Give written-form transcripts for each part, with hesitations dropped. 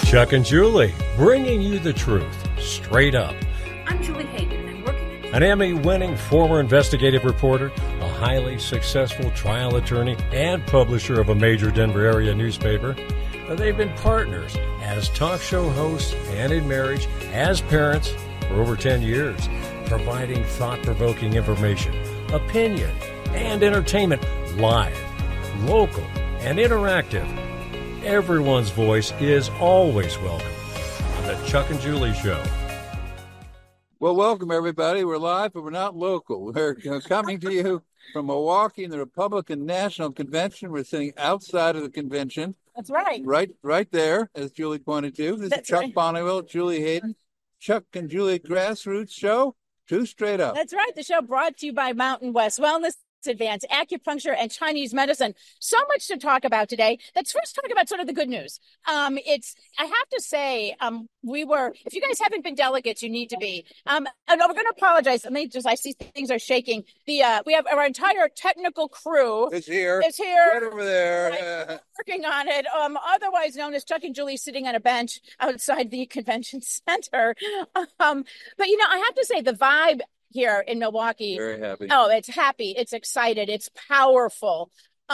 Chuck and Julie, bringing you the truth, straight up. I'm Julie Hayden, and working An Emmy-winning former investigative reporter, a highly successful trial attorney, and publisher of a major Denver area newspaper. They've been partners as talk show hosts and in marriage, as parents for over 10 years, providing thought-provoking information, opinion, and entertainment live, local, and interactive. Everyone's voice is always welcome on the Chuck and Julie Show. Well, welcome, everybody. We're live, but we're not local. We're coming to you from Milwaukee in the Republican National Convention. We're sitting outside of the convention. That's right. Right there, as Julie pointed to. This is Chuck Bonneville, Julie Hayden, Chuck and Julie Grassroots Show, two straight up. That's right. The show brought to you by Mountain West Wellness, Advanced Acupuncture, and Chinese medicine. So much to talk about today. Let's first talk about sort of the good news. I have to say, if you guys haven't been delegates, you need to be. And we're going to apologize. I see things are shaking. We have our entire technical crew. It's here. Right over there. Right, working on it. Otherwise known as Chuck and Julie sitting on a bench outside the convention center. But I have to say the vibe here in Milwaukee. Very happy. Oh, it's happy. It's excited. It's powerful.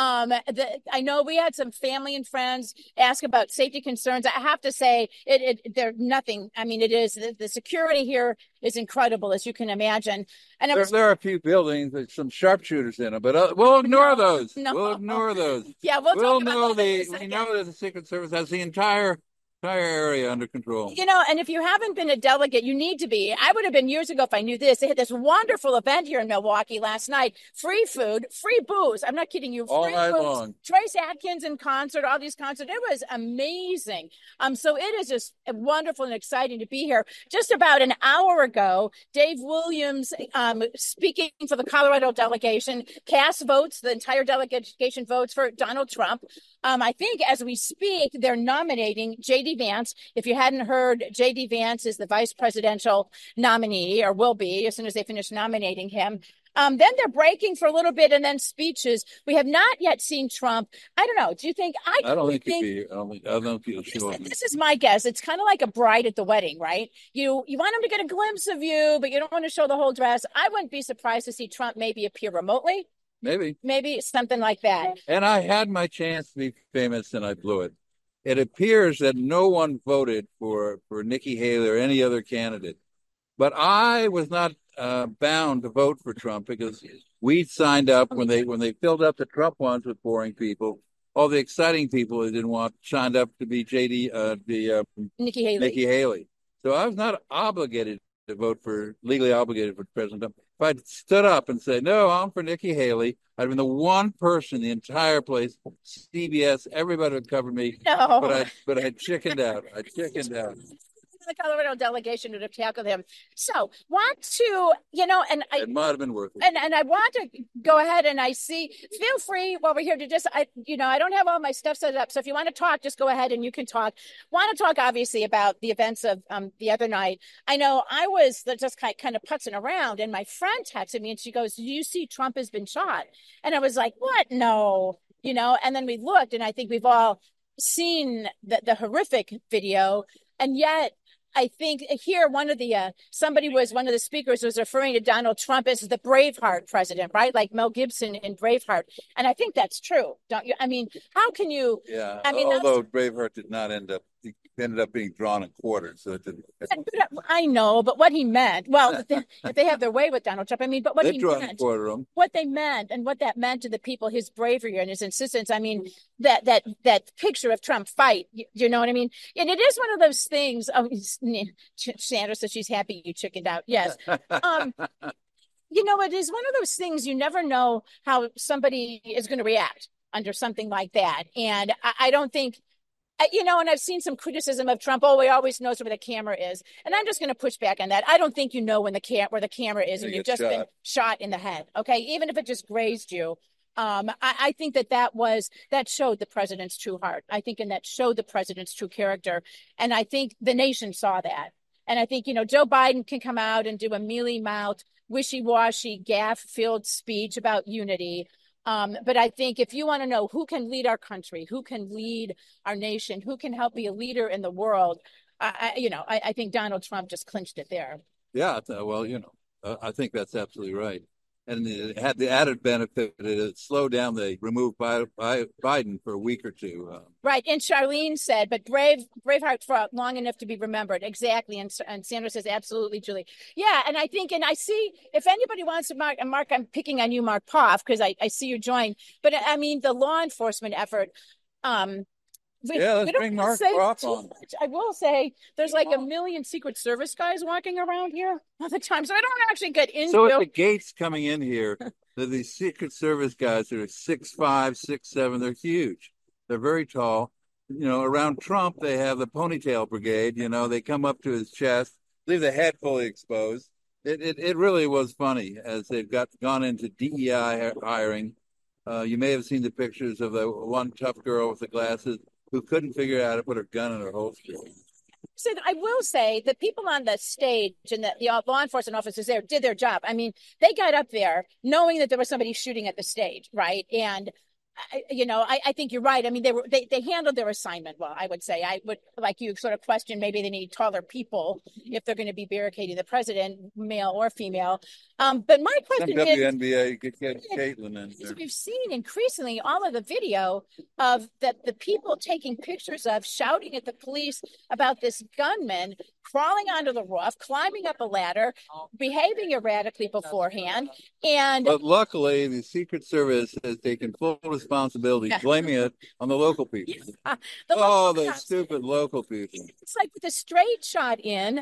I know we had some family and friends ask about safety concerns. I have to say they're nothing. I mean, it is the security here is incredible, as you can imagine. And there are a few buildings with some sharpshooters in them, but we'll ignore those. No. We'll ignore those. Yeah, we know that the Secret Service has the entire area under control. And if you haven't been a delegate, you need to be. I would have been years ago if I knew this. They had this wonderful event here in Milwaukee last night. Free food, free booze. I'm not kidding you. All night booze. long. Trace Atkins in concert, all these concerts. It was amazing. So it is just wonderful and exciting to be here. Just about an hour ago, Dave Williams, speaking for the Colorado delegation, cast votes. The entire delegation votes for Donald Trump. I think as we speak, they're nominating J.D. Vance. If you hadn't heard, J.D. Vance is the vice presidential nominee, or will be as soon as they finish nominating him. Then they're breaking for a little bit, and then speeches. We have not yet seen Trump. I don't know. Do you think? I don't think he'll show up. This is my guess. It's kind of like a bride at the wedding, right? You want him to get a glimpse of you, but you don't want to show the whole dress. I wouldn't be surprised to see Trump maybe appear remotely. Maybe something like that. And I had my chance to be famous, and I blew it. It appears that no one voted for Nikki Haley or any other candidate. But I was not bound to vote for Trump because we signed up when they filled up the Trump ones with boring people. All the exciting people they didn't want signed up to be Nikki Haley. So I was not legally obligated for President Trump. If I'd stood up and said, no, I'm for Nikki Haley, I'd have been the one person in the entire place, CBS, everybody would cover me. No. But I chickened out. The Colorado delegation would have tackled him. So it might have been worth it. And I want to go ahead and feel free while we're here to I don't have all my stuff set up. So if you want to talk, just go ahead and you can talk. Want to talk obviously about the events of the other night. I know I was just kind of putzing around, and my friend texted me and she goes, "Do you see Trump has been shot?" And I was like, "What? No." And then we looked, and I think we've all seen the horrific video, and yet I think here one of the speakers was referring to Donald Trump as the Braveheart president, right? Like Mel Gibson in Braveheart. And I think that's true, don't you? I mean, how can you? Yeah. Although Braveheart did not ended up being drawn and quartered, so it didn't. I know, but what he meant. Well, if they have their way with Donald Trump, I mean, but what he meant, what they meant, and what that meant to the people, his bravery and his insistence. I mean, that picture of Trump fight. You know what I mean? And it is one of those things. Oh, Sandra says she's happy you chickened out. Yes. It is one of those things you never know how somebody is going to react under something like that, and I don't think. And I've seen some criticism of Trump. Oh, he always knows where the camera is. And I'm just going to push back on that. I don't think you know where the camera is and you've just been shot in the head. Okay. Even if it just grazed you. I think that showed the president's true heart. I think, and that showed the president's true character. And I think the nation saw that. And I think, Joe Biden can come out and do a mealy-mouthed, wishy-washy, gaffe-filled speech about unity. But I think if you want to know who can lead our country, who can lead our nation, who can help be a leader in the world, I think Donald Trump just clinched it there. Yeah, well, I think that's absolutely right. And it had the added benefit that it slowed down the remove Biden for a week or two. Right. And Charlene said, but Braveheart fought long enough to be remembered. Exactly. And Sandra says, absolutely, Julie. Yeah. And I think, and I see, if anybody wants to Mark, I'm picking on you, Mark Poff, because I see you join. But I mean, the law enforcement effort, let's bring Mark Poff on. I will say there's like a million Secret Service guys walking around here all the time. So I don't actually get into. So at the gates coming in here, these Secret Service guys are 6'5", 6'7". They're huge. They're very tall. Around Trump, they have the ponytail brigade. They come up to his chest, leave the head fully exposed. It really was funny as they've gone into DEI hiring. You may have seen the pictures of the one tough girl with the glasses who couldn't figure out how to put her gun in her holster. So I will say the people on the stage and the law enforcement officers there did their job. I mean, they got up there knowing that there was somebody shooting at the stage, right? And I think you're right. I mean, they handled their assignment well, I would say. I would, like you, sort of question maybe they need taller people if they're going to be barricading the president, male or female. But my question is, WNBA get Caitlin in there. We've seen increasingly all of the video of the people taking pictures of shouting at the police about this gunman crawling onto the roof, climbing up a ladder, behaving erratically beforehand. But luckily, the Secret Service has taken full responsibility, blaming it on the local people. The stupid local people. It's like with a straight shot in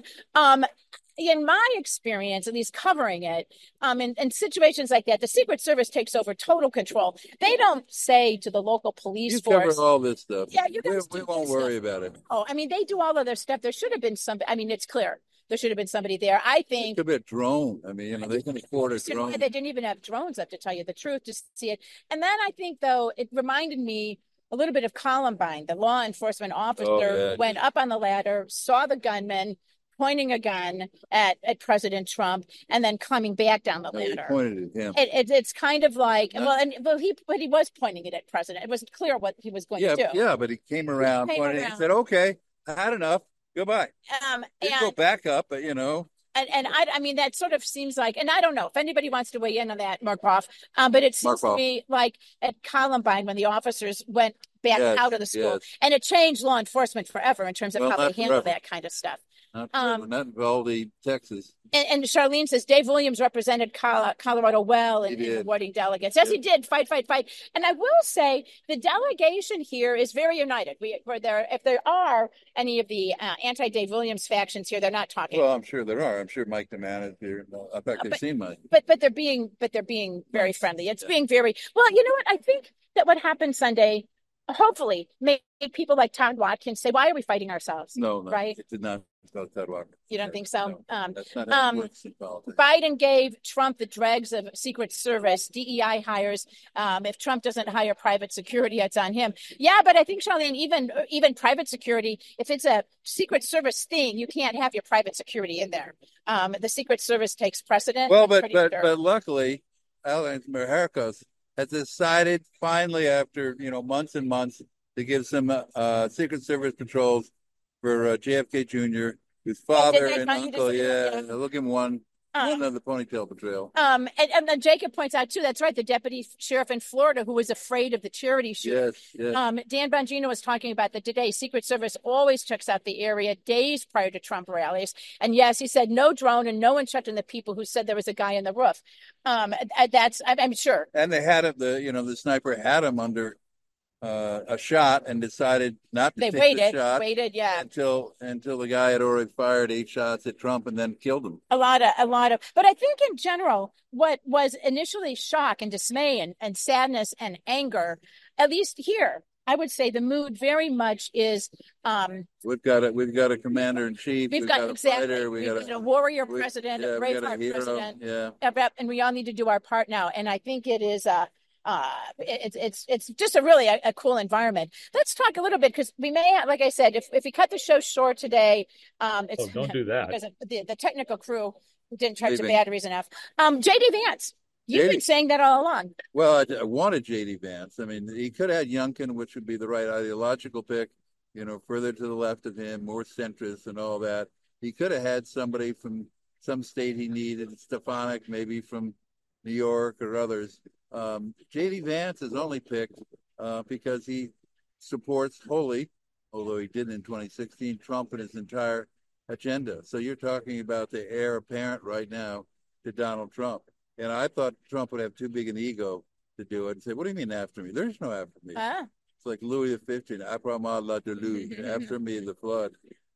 my experience, at least covering it, in situations like that, the Secret Service takes over total control. They don't say to the local police force, cover all this stuff. Yeah, we won't worry about it. Oh, I mean, they do all of their stuff. There should have been somebody. I mean, it's clear. There should have been somebody there. I think it could be a drone. I mean, they can afford a drone. They didn't even have drones up, to tell you the truth, to see it. And then I think, though, it reminded me a little bit of Columbine. The law enforcement officer went up on the ladder, saw the gunman pointing a gun at President Trump, and then coming back down the ladder. He pointed at him. It's kind of like he was pointing it at President. It wasn't clear what he was going to do. Yeah, but he came around, pointed. He said, "Okay, I had enough. Goodbye." Didn't go back up, but And I mean, that sort of seems like, and I don't know if anybody wants to weigh in on that, Mark Poff, but it seems to me like at Columbine when the officers went back out of the school, and it changed law enforcement forever in terms of how they handle that kind of stuff. Not in Uvalde, Texas. And Charlene says Dave Williams represented Colorado well in awarding delegates. Yes, he did. Fight. And I will say the delegation here is very united. If there are any of the anti-Dave Williams factions here, they're not talking. Well, I'm sure there are. I'm sure Mike DeMann is here. In fact, I've seen Mike. But they're being very friendly. It's being very well. You know what? I think that what happened Sunday hopefully made people like Todd Watkins say, "Why are we fighting ourselves?" No, right? It did not. Todd Watkins. You don't think so? No, that's not how it works in politics. Biden gave Trump the dregs of Secret Service, DEI hires. If Trump doesn't hire private security, it's on him. Yeah, but I think, Charlene, even private security, if it's a Secret Service thing, you can't have your private security in there. The Secret Service takes precedent. Well, but luckily, Alan Mayorkas has decided finally, after months and months, to give some Secret Service patrols for JFK Jr., whose father and uncle, looking one of the ponytail patrol. And then Jacob points out too, that's right, the deputy sheriff in Florida who was afraid of the charity shooting. Yes. Dan Bongino was talking about that today. Secret Service always checks out the area days prior to Trump rallies. And yes, he said no drone and no one checked on the people who said there was a guy in the roof. I'm sure. And they had him, the sniper had him under a shot and decided not to take the shot. Waited, until the guy had already fired 8 shots at Trump and then killed him. A lot of. But I think in general, what was initially shock and dismay and sadness and anger, at least here, I would say the mood very much is. We've got a commander in chief. We've got a fighter. We've got a warrior president, a braveheart president. Yeah. And we all need to do our part now. And I think it is it's just a cool environment. Let's talk a little bit because we may have, like I said, if we cut the show short today, don't do that because the technical crew didn't charge the batteries enough. JD Vance. You've been saying that all along. Well, I wanted J.D. Vance. I mean, he could have had Youngkin, which would be the right ideological pick, further to the left of him, more centrist and all that. He could have had somebody from some state he needed, Stefanik, maybe from New York or others. J.D. Vance is only picked because he supports wholly, although he didn't in 2016, Trump and his entire agenda. So you're talking about the heir apparent right now to Donald Trump. And I thought Trump would have too big an ego to do it and say, what do you mean after me? There's no after me. It's like Louis XV, après moi la déluge, after me the flood.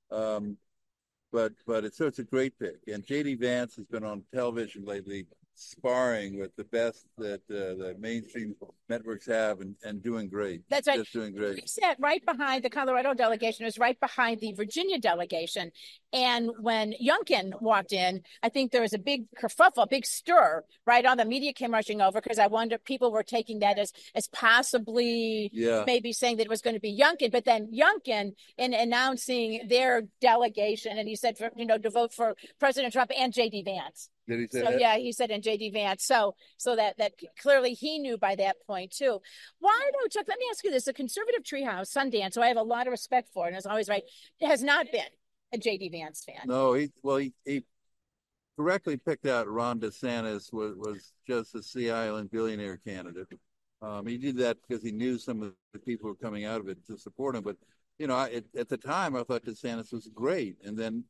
But it's a great pick. And J.D. Vance has been on television lately sparring with the best that the mainstream networks have and doing great. That's right. Just doing great. We sat right behind the Colorado delegation. It was right behind the Virginia delegation. And when Youngkin walked in, I think there was a big kerfuffle, a big stir, right? All the media came rushing over because I wonder people were taking that as possibly maybe saying that it was going to be Youngkin. But then Youngkin, in announcing their delegation, and he said, to vote for President Trump and J.D. Vance. Did he say so that? Yeah, he said in J.D. Vance. So that clearly he knew by that point too. Why though, Chuck? Let me ask you this: the conservative treehouse, Sundance, who I have a lot of respect for, and is always right, has not been a J.D. Vance fan. No, he correctly picked out Ron DeSantis was just a Sea Island billionaire candidate. He did that because he knew some of the people who were coming out of it to support him. But at the time, I thought DeSantis was great, and then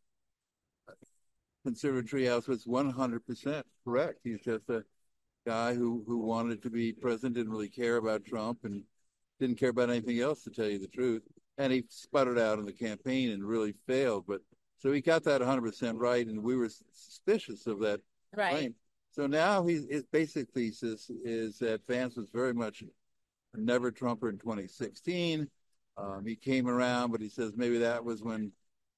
Conservative Treehouse was 100% correct. He's just a guy who wanted to be president, didn't really care about Trump, and didn't care about anything else, to tell you the truth. And he sputtered out in the campaign and really failed. But so he got that 100% right, and we were suspicious of that claim. So now his basic thesis is that Vance was very much a never Trumper in 2016. He came around, but he says maybe that was when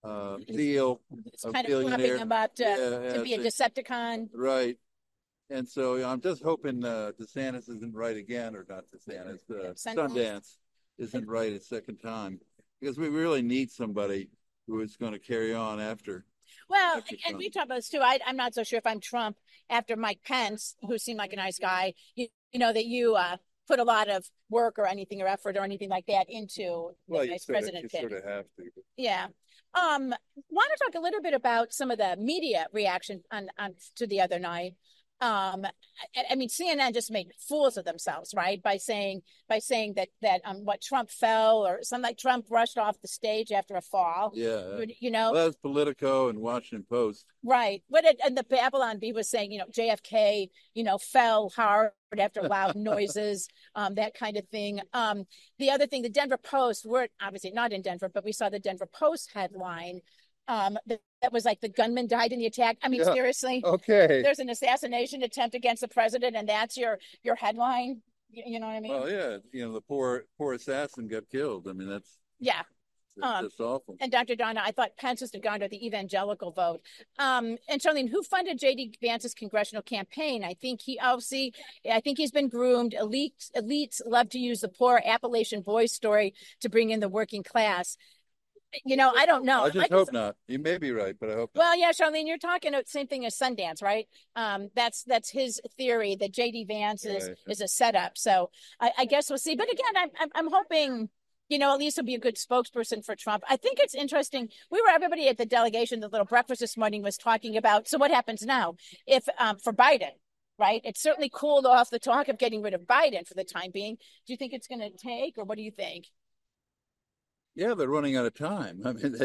Thiel, it's kind of flopping him up to be a Decepticon. Right. And so I'm just hoping DeSantis isn't right again, or not DeSantis, Sundance isn't right a second time, because we really need somebody who is going to carry on after. Well, and we talked about this too. I'm not so sure if I'm Trump after Mike Pence, who seemed like a nice guy, that you put a lot of work or anything or effort or anything like that into the vice president pick. You sort of have to. Yeah. Want to talk a little bit about some of the media reaction on to the other night. I mean, CNN just made fools of themselves, right? By saying that what Trump fell, or something like Trump rushed off the stage after a fall. Yeah. Well, that's Politico and Washington Post. Right. And the Babylon Bee was saying, JFK, fell hard after loud noises, that kind of thing. The other thing, the Denver Post, we're obviously not in Denver, but we saw the Denver Post headline that was like the gunman died in the attack. I mean, seriously. Okay. There's an assassination attempt against the president, and that's your headline. You know what I mean? Well, yeah. The poor assassin got killed. I mean, that's awful. And Dr. Donna, I thought Pence was to garner the evangelical vote. And Charlene, who funded J.D. Vance's congressional campaign? I think he's been groomed. Elites love to use the poor Appalachian boys story to bring in the working class. I don't know. I just hope not. You may be right, but I hope not. Well, yeah, Charlene, you're talking the same thing as Sundance, right? That's his theory that J.D. Vance is a setup. So I guess we'll see. But again, I'm hoping, at least he'll be a good spokesperson for Trump. I think it's interesting. Everybody at the delegation, the little breakfast this morning, was talking about, so what happens now if for Biden? Right? It's certainly cooled off the talk of getting rid of Biden for the time being. Do you think it's going to take, or what do you think? Yeah, they're running out of time. I mean,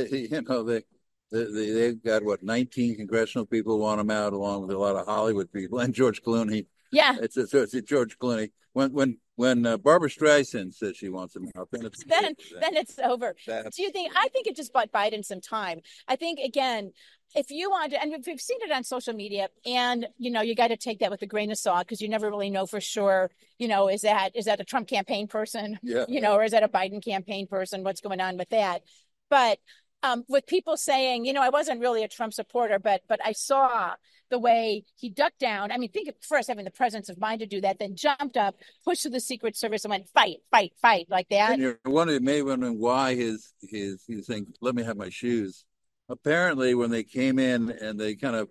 they've got 19 congressional people want them out, along with a lot of Hollywood people and George Clooney. Yeah, it's George Clooney. When Barbara Streisand says she wants him out, then it's over. Do you think? I think it just bought Biden some time. I think, again, if you want to, and we've seen it on social media, and you got to take that with a grain of salt, because you never really know for sure. Is that a Trump campaign person? Yeah. Or is that a Biden campaign person? What's going on with that? But with people saying, I wasn't really a Trump supporter, but I saw the way he ducked down. I mean, think of first having the presence of mind to do that, then jumped up, pushed to the Secret Service, and went fight like that. And you're wondering why he's saying, "Let me have my shoes." Apparently, when they came in and they kind of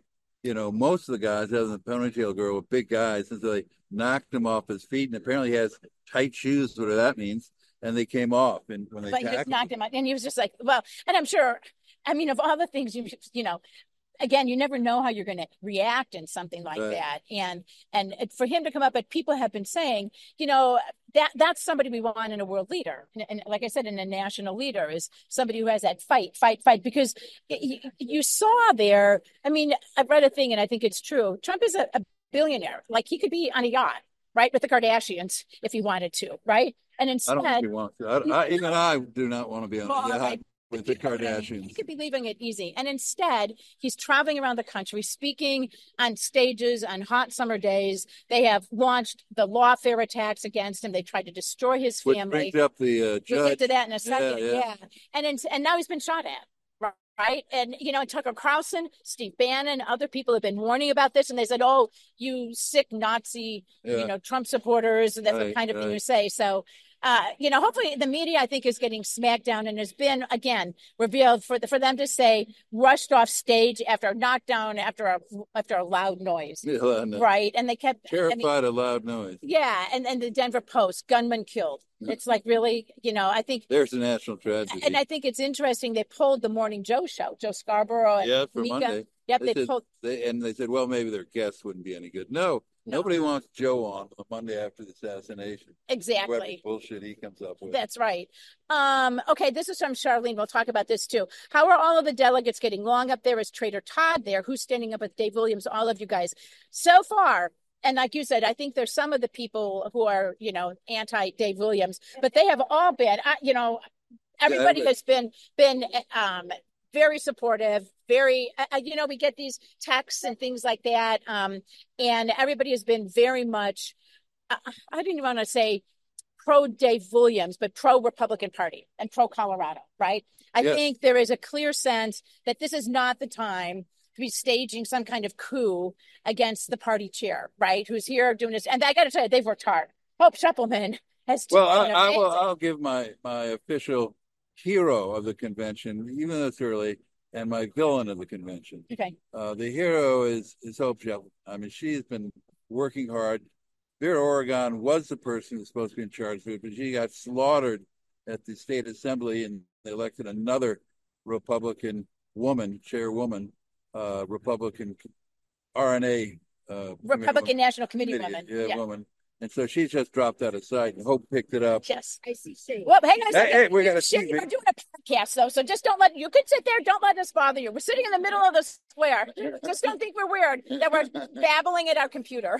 most of the guys, other than the ponytail girl, were big guys, and so they knocked him off his feet, and apparently he has tight shoes, whatever that means, and they came off. And when they but he just knocked him out, and he was just like, well, and I'm sure, I mean, of all the things again, you never know how you're going to react in something like that. And for him to come up, but people have been saying, that's somebody we want in a world leader. And like I said, in a national leader is somebody who has that fight, because you saw there, I mean, I've read a thing and I think it's true. Trump is a billionaire. Like he could be on a yacht, right, with the Kardashians if he wanted to, right? And instead, I don't think he wants to. Even I do not want to be on a yacht. Right. With the Kardashians. He could be leaving it easy. And instead, he's traveling around the country, speaking on stages on hot summer days. They have launched the lawfare attacks against him. They tried to destroy his family. Which brings up the judge. We'll get to that in a second. Yeah. And now he's been shot at. Right. And, Tucker Carlson, Steve Bannon, other people have been warning about this. And they said, oh, you sick Nazi, Trump supporters. And that's the kind of thing you say. So, hopefully the media, I think, is getting smacked down and has been, again, revealed for them to say rushed off stage after a knockdown, after a loud noise. Yeah, right. And they kept terrified of loud noise. Yeah. And the Denver Post, gunman killed. It's like, really, I think there's a national tragedy. And I think it's interesting. They pulled the Morning Joe show, Joe Scarborough. And for Mika. Monday. Yep. They said, well, maybe their guests wouldn't be any good. No. Nobody wants Joe on the Monday after the assassination. Exactly. Whatever bullshit he comes up with. That's right. Okay, this is from Charlene. We'll talk about this too. How are all of the delegates getting along up there? Is Trader Todd there? Who's standing up with Dave Williams? All of you guys. So far, and like you said, I think there's some of the people who are, anti-Dave Williams, but they have all been, everybody has been very supportive, very, we get these texts and things like that. And everybody has been very much, I didn't want to say pro Dave Williams, but pro Republican Party and pro Colorado, right? I think there is a clear sense that this is not the time to be staging some kind of coup against the party chair, right? Who's here doing this. And I got to tell you, they've worked hard. Hope Schepelman has. Well, I'll give my official hero of the convention, even though it's early, and my villain of the convention. Okay. The hero is Hope Schepelman. I mean, she's been working hard. Vera Oregon was the person who's supposed to be in charge of it, but she got slaughtered at the state assembly, and they elected another Republican woman, chairwoman, Republican RNA. Republican National Committee woman. Woman. And so she just dropped that aside, and Hope picked it up. Yes, I see. Well, hang on a second. Hey, we got to see. We're doing a podcast, though, so just you can sit there. Don't let us bother you. We're sitting in the middle of the square. Just don't think we're weird that we're babbling at our computer.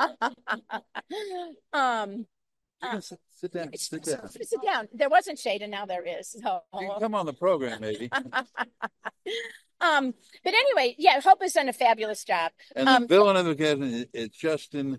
Sit down. Sit down. There wasn't shade, and now there is. So. You can come on the program, maybe. But anyway, Hope has done a fabulous job. And the villain of the cabinet is Justin.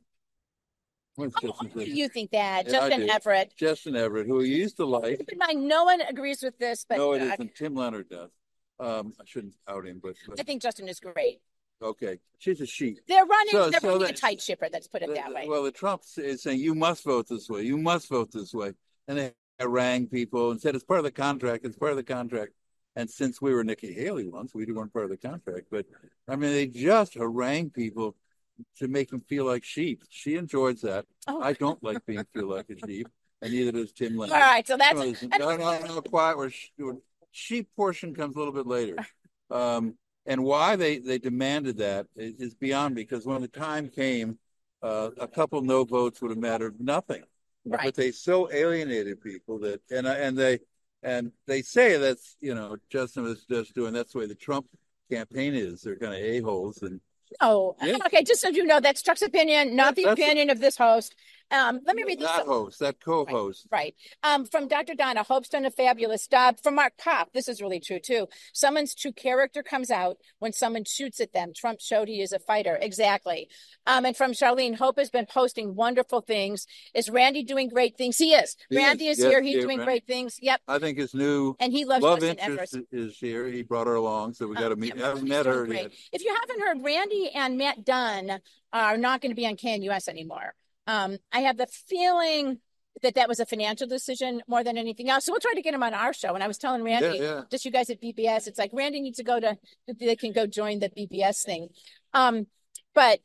You think that? Justin Everett. Justin Everett, who you used to like. Keep in mind, no one agrees with this, but no, it isn't. Tim Leonard does. I shouldn't out him, but I think Justin is great. Okay, she's a sheep. They're running a tight shipper. Let's put it that way. Well, the Trump is saying you must vote this way. You must vote this way, and they harangued people and said it's part of the contract. It's part of the contract. And since we were Nikki Haley once, we weren't part of the contract. But I mean, they just harangue people to make them feel like sheep. She enjoys that. Oh. I don't like feel like a sheep, and neither does Tim Leonard. All right, so that's no, quiet. Where sheep portion comes a little bit later, and why they demanded that is beyond, because when the time came, a couple no votes would have mattered nothing. Right. But they so alienated people that and they say that's Justin was just doing. That's the way the Trump campaign is. They're kind of a-holes and. Oh, yeah. Okay. Just so you know, that's Chuck's opinion, not the opinion of this host. Let me read this. That host, that co-host. Right. From Dr. Donna, Hope's done a fabulous job. From Mark Pop, this is really true, too. Someone's true character comes out when someone shoots at them. Trump showed he is a fighter. Exactly. And from Charlene, Hope has been posting wonderful things. Is Randy doing great things? He is. Randy is here. He's doing great things. Yep. I think his new and he loves love interest is here. He brought her along, so we got to meet. I haven't met her yet. If you haven't heard, Randy and Matt Dunn are not going to be on KNUS anymore. I have the feeling that was a financial decision more than anything else. So we'll try to get him on our show. And I was telling Randy, just you guys at BBS, it's like Randy needs to go to, they can go join the BBS thing. But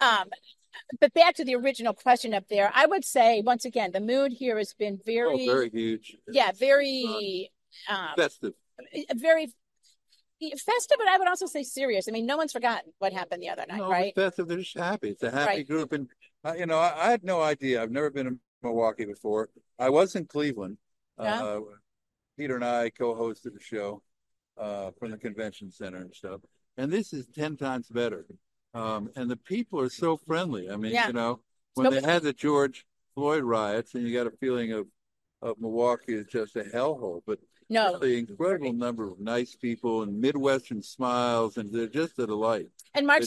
back to the original question up there, I would say once again, the mood here has been very huge. Yeah, very festive. Very festive, but I would also say serious. I mean, no one's forgotten what happened the other night, right? It's festive. They're just happy. It's a happy group. And, I had no idea. I've never been in Milwaukee before. I was in Cleveland. Yeah. Peter and I co-hosted a show from the convention center and stuff. And this is 10 times better. And the people are so friendly. I mean, when they had the George Floyd riots, and you got a feeling of Milwaukee is just a hellhole, but the incredible number of nice people and Midwestern smiles, and they're just a delight. And Mark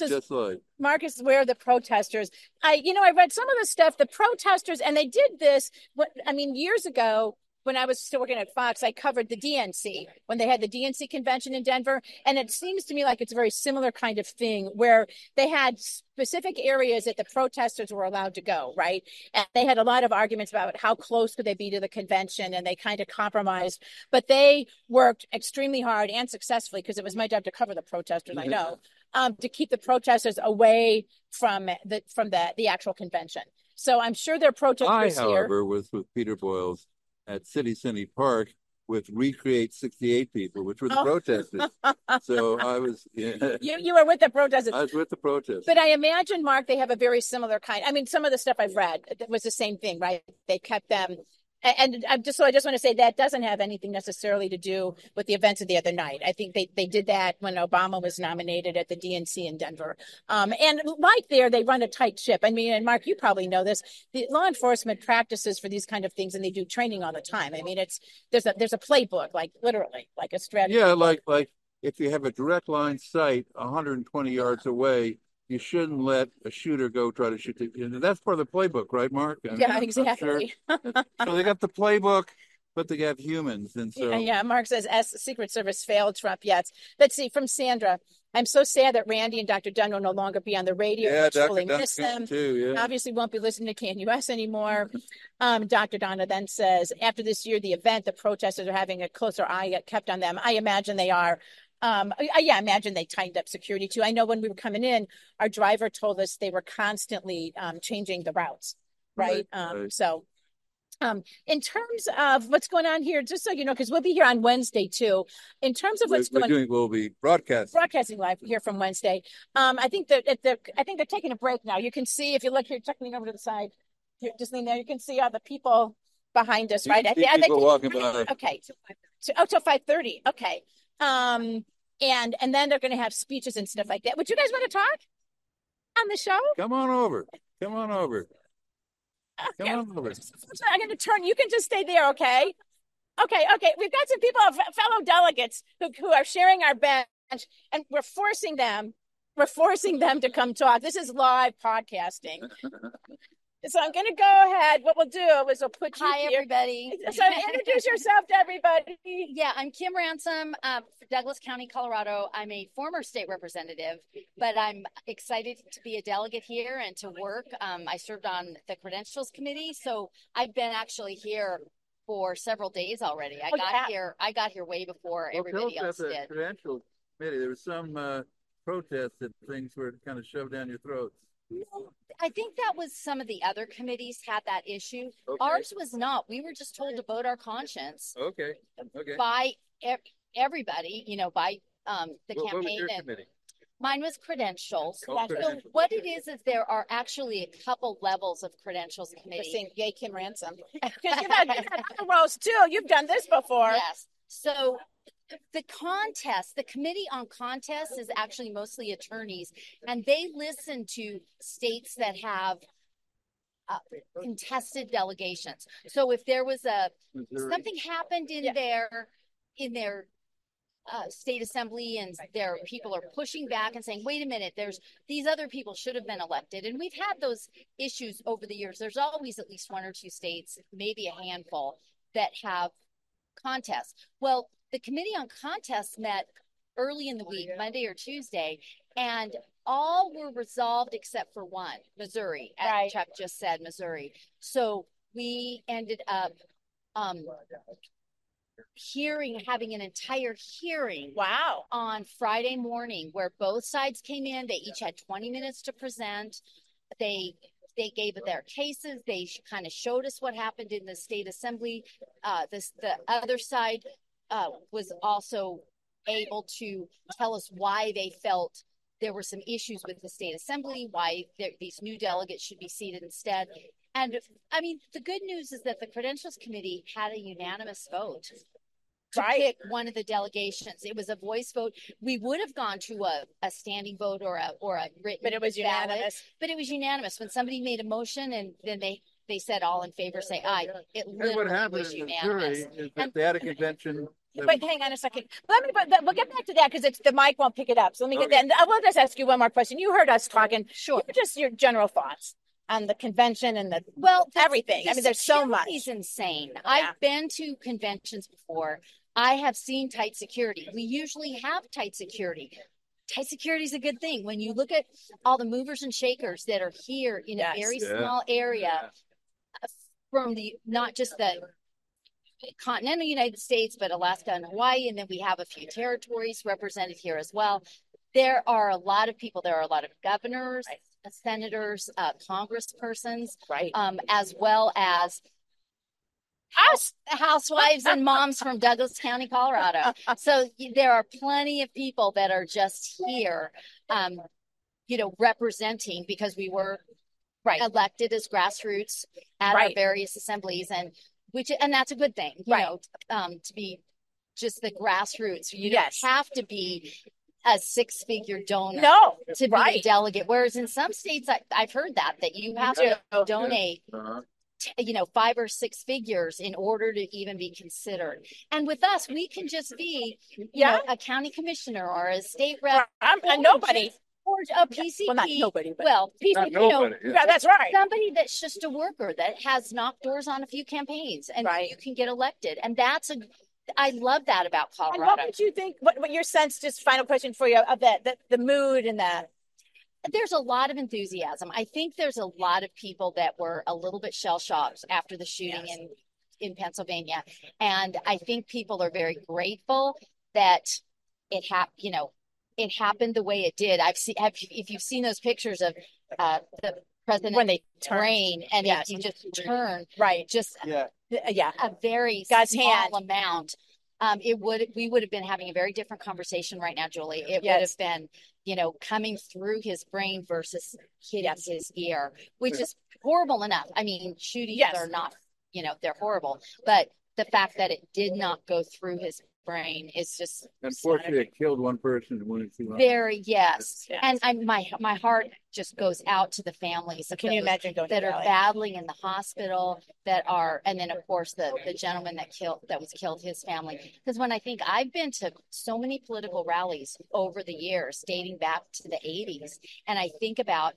is where are the protesters? I read some of the stuff, the protesters, and they did this, years ago, when I was still working at Fox, I covered the DNC when they had the DNC convention in Denver. And it seems to me like it's a very similar kind of thing where they had specific areas that the protesters were allowed to go, right? And they had a lot of arguments about how close could they be to the convention, and they kind of compromised. But they worked extremely hard and successfully, because it was my job to cover the protesters, I know, to keep the protesters away from the actual convention. So I'm sure there are protesters here. However, was with Peter Boyles at City Park with Recreate 68 people, which were the protesters. So I was... Yeah. You were with the protesters. I was with the protesters. But I imagine, Mark, they have a very similar kind... some of the stuff I've read was the same thing, right? They kept them... And I just want to say that doesn't have anything necessarily to do with the events of the other night. I think they did that when Obama was nominated at the DNC in Denver. And like there, they run a tight ship. And Mark, you probably know this. The law enforcement practices for these kind of things, and they do training all the time. There's a playbook, like literally, like a strategy. Yeah, like if you have a direct line sight 120 yards away, you shouldn't let a shooter go try to shoot. That's part of the playbook, right, Mark? Yeah, exactly. Sure. So they got the playbook, but they have humans. And so... Yeah, Mark says, Secret Service failed Trump yet. Let's see, from Sandra. I'm so sad that Randy and Dr. Dunn will no longer be on the radio. Yeah, I totally miss them. Too, yeah. Obviously won't be listening to KNUS anymore. Dr. Donna then says, after this year, the event, the protesters are having a closer eye kept on them. I imagine they are. I imagine they tightened up security too. I know when we were coming in, our driver told us they were constantly changing the routes, right? So in terms of what's going on here, just so you know, because we'll be here on Wednesday too. In terms of we'll be broadcasting live here from Wednesday. I think they're taking a break now. You can see, if you look here, checking over to the side, here, just lean there. You can see all the people behind us, right? People walking by. Okay, till 5:30. Okay. And then they're going to have speeches and stuff like that. Would you guys want to talk on the show? Come on over. Come on over. I'm going to turn. You can just stay there, okay? Okay. We've got some people, fellow delegates, who are sharing our bench, and we're forcing them to come talk. This is live podcasting. So I'm going to go ahead. What we'll do is we'll put you here. Hi, everybody. So introduce yourself to everybody. Yeah, I'm Kim Ransom for Douglas County, Colorado. I'm a former state representative, but I'm excited to be a delegate here and to work. I served on the credentials committee, so I've been actually here for several days already. I got here way before everybody else did. The credentials committee, there was some protest that things were kind of shoved down your throats. I think that was some of the other committees had that issue. Okay. Ours was not. We were just told to vote our conscience. Okay. By everybody, by the campaign. What was your committee? Mine was credentials. So what it is there are actually a couple levels of credentials committee. Yay, Kim Ransom. Because you've had other roles too. You've done this before. Yes. So the committee on contests is actually mostly attorneys, and they listen to states that have contested delegations. So if there was something happened in their state assembly, and their people are pushing back and saying, wait a minute, there's these other people should have been elected. And we've had those issues over the years. There's always at least one or two states, maybe a handful, that have contests. Well, the Committee on Contests met early in the week, Monday or Tuesday, and all were resolved except for one, Missouri, as Chuck just said, Missouri. So we ended up having an entire hearing. Wow. On Friday morning, where both sides came in. They each had 20 minutes to present. They gave their cases. They kind of showed us what happened in the state assembly. The other side was also able to tell us why they felt there were some issues with the state assembly, why these new delegates should be seated instead. And I mean, the good news is that the Credentials Committee had a unanimous vote to pick one of the delegations. It was a voice vote. We would have gone to a standing vote or a written, but it was ballot, unanimous. But it was unanimous. When somebody made a motion and then they said all in favor, say aye. It literally was unanimous. Is that they had a convention. But hang on a second. We'll get back to that because the mic won't pick it up. So let me get that. And I will just ask you one more question. You heard us talking. Sure. Just your general thoughts on the convention and everything. I mean, there's so much. It's insane. Yeah. I've been to conventions before. I have seen tight security. We usually have tight security. Tight security is a good thing. When you look at all the movers and shakers that are here in a very small area from not just the continental United States, but Alaska and Hawaii, and then we have a few territories represented here as well. There are a lot of people. There are a lot of governors, senators, congresspersons, as well as us housewives and moms from Douglas County, Colorado. So there are plenty of people that are just here, representing, because we were elected as grassroots at our various assemblies, and that's a good thing, to be just the grassroots. You don't have to be a six-figure donor to be a delegate. Whereas in some states, I've heard that you have to donate, 5 or 6 figures in order to even be considered. And with us, we can just be, a county commissioner or a state rep. Nobody. Or a PCP. Well, not nobody, but PCP. That's right. Somebody that's just a worker that has knocked doors on a few campaigns, and you can get elected. And I love that about Colorado. And what would you think? What your sense? Just final question for you of the mood and the. There's a lot of enthusiasm. I think there's a lot of people that were a little bit shell-shocked after the shooting in Pennsylvania, and I think people are very grateful that it happened. It happened the way it did. If you've seen those pictures of the president when they turn and he just turned a very God's small hand amount. We would have been having a very different conversation right now, Julie. It would have been, coming through his brain versus hitting his ear, which is horrible enough. I mean, shootings are not, they're horrible, but the fact that it did not go through his brain is just unfortunately it killed one person and wounded 200. And my heart just goes out to the families. Can you imagine that are battling in the hospital and then of course the gentleman that was killed, his family. Because when I've been to so many political rallies over the years dating back to the 80s, and I think about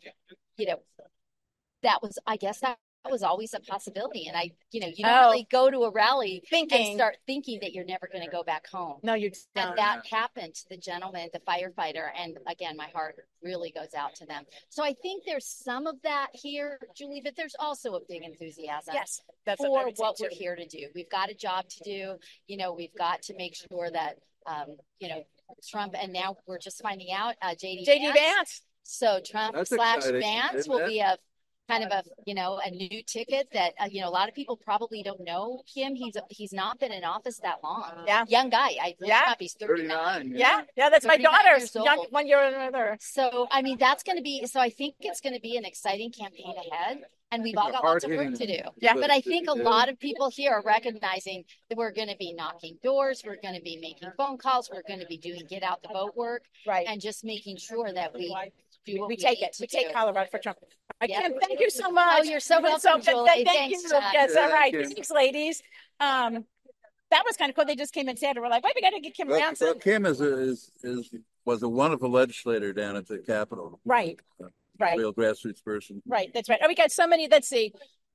that was always a possibility. And you don't really go to a rally and start thinking that you're never going to go back home. No, you don't. And that happened to the gentleman, the firefighter. And again, my heart really goes out to them. So I think there's some of that here, Julie, but there's also a big enthusiasm for what we're here to do. We've got a job to do. We've got to make sure that, Trump, and now we're just finding out, JD Vance. So Trump / Vance will be a kind of a new ticket that a lot of people probably don't know him. He's not been in office that long. Young guy. He's 39. That's my daughter's young, 1 year older. So I mean that's going to be. So I think it's going to be an exciting campaign ahead, and we've all got lots of work to do. But I think a lot of people here are recognizing that we're going to be knocking doors, we're going to be making phone calls, we're going to be doing get out the vote work, and just making sure that we take it. We take Colorado for Trump. Again, thank you so much. Oh, you're so welcome, Julie. Thank you. Yes, all right. Thanks, ladies. That was kind of cool. They just came and said, we're like, wait, we got to get Kim Johnson. Well, Kim was a wonderful legislator down at the Capitol. Right. Real grassroots person. Right. That's right. Oh, we got so many. Let's see.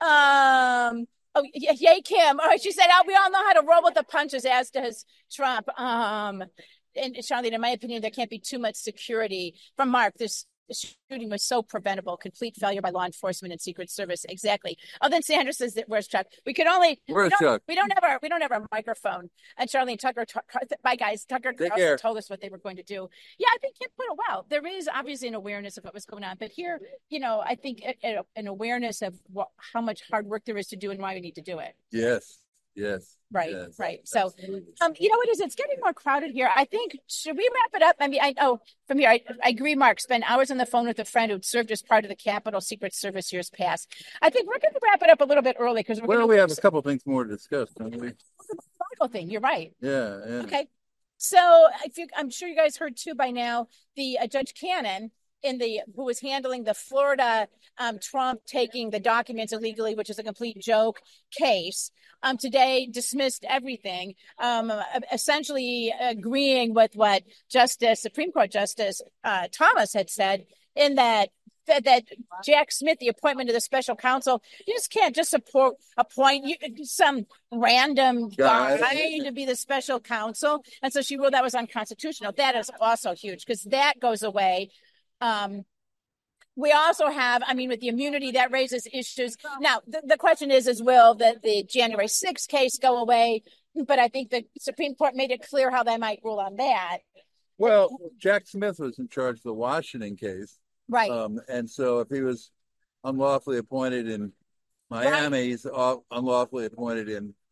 Yay, Kim. Oh, she said, we all know how to roll with the punches, as does Trump. And Charlene, in my opinion, there can't be too much security from Mark. There's shooting was so preventable, complete failure by law enforcement and Secret Service. Exactly. Oh, then Sandra says that where's Chuck? Where's Chuck? We don't have our microphone. And Charlene Tucker, bye guys. Tucker told us what they were going to do. Yeah, I think Kim put it well. There is obviously an awareness of what was going on, but here, I think an awareness of how much hard work there is to do and why we need to do it. Yes. Right, yes, right. So, what is it's getting more crowded here. I think, should we wrap it up? I mean, I know from here, I agree, Mark, spend hours on the phone with a friend who'd served as part of the Capitol Secret Service years past. I think we're going to wrap it up a little bit early because we have a couple of things more to discuss, don't we? The thing, you're right. Yeah. Okay. So I'm sure you guys heard too by now, the Judge Cannon who was handling the Florida Trump taking the documents illegally, which is a complete joke case, today dismissed everything, essentially agreeing with what Supreme Court Justice Thomas had said in that Jack Smith, the appointment of the special counsel, you just can't just appoint some random guy to be the special counsel. And so she ruled that was unconstitutional. That is also huge because that goes away. We also have, with the immunity, that raises issues. Now, the question is will the January 6th case go away? But I think the Supreme Court made it clear how they might rule on that. Well, Jack Smith was in charge of the Washington case. Right. And so if he was unlawfully appointed in Miami, he's unlawfully appointed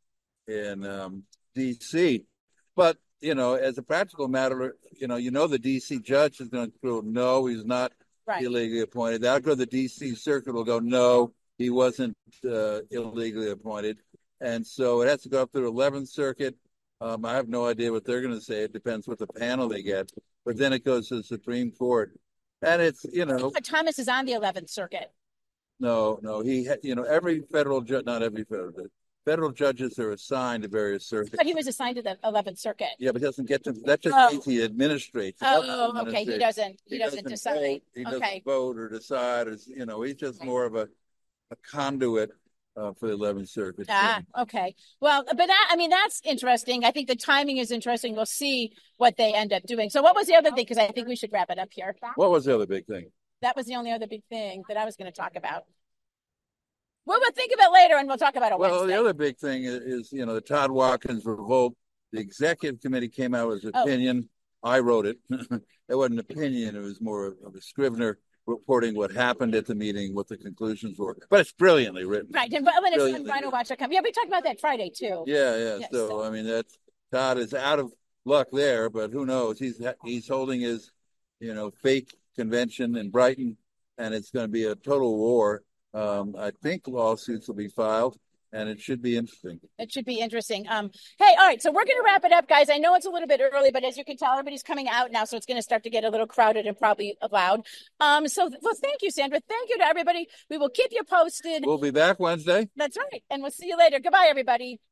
in D.C. But, as a practical matter, the D.C. judge is going to go, no, he's not illegally appointed. That'll go to the D.C. Circuit will go, no, he wasn't illegally appointed. And so it has to go up to the 11th Circuit. I have no idea what they're going to say. It depends what the panel they get. But then it goes to the Supreme Court. And it's, But Thomas is on the 11th Circuit. No, he, every federal judge, not every federal judges are assigned to various circuits. But he was assigned to the 11th Circuit. Yeah, but he doesn't get to, that just means he administrates. Okay, he doesn't decide. He doesn't vote or decide, he's just more of a conduit for the 11th Circuit. Okay. Well, but that's interesting. I think the timing is interesting. We'll see what they end up doing. So what was the other thing? Because I think we should wrap it up here. What was the other big thing? That was the only other big thing that I was going to talk about. We'll think of it later, and we'll talk about it Wednesday. Well, the other big thing is the Todd Watkins revolt. The executive committee came out with an opinion. I wrote it. It wasn't an opinion. It was more of a Scrivener reporting what happened at the meeting, what the conclusions were. But it's brilliantly written. Right. And it's on RhinoWatch.com. Yeah, we talked about that Friday, too. Yeah. So, Todd is out of luck there, but who knows? He's holding his, fake convention in Brighton, and it's going to be a total war. I think lawsuits will be filed, and it should be interesting. Hey, all right. So we're going to wrap it up, guys. I know it's a little bit early, but as you can tell, everybody's coming out now, so it's going to start to get a little crowded and probably loud. Thank you, Sandra. Thank you to everybody. We will keep you posted. We'll be back Wednesday. That's right. And we'll see you later. Goodbye, everybody.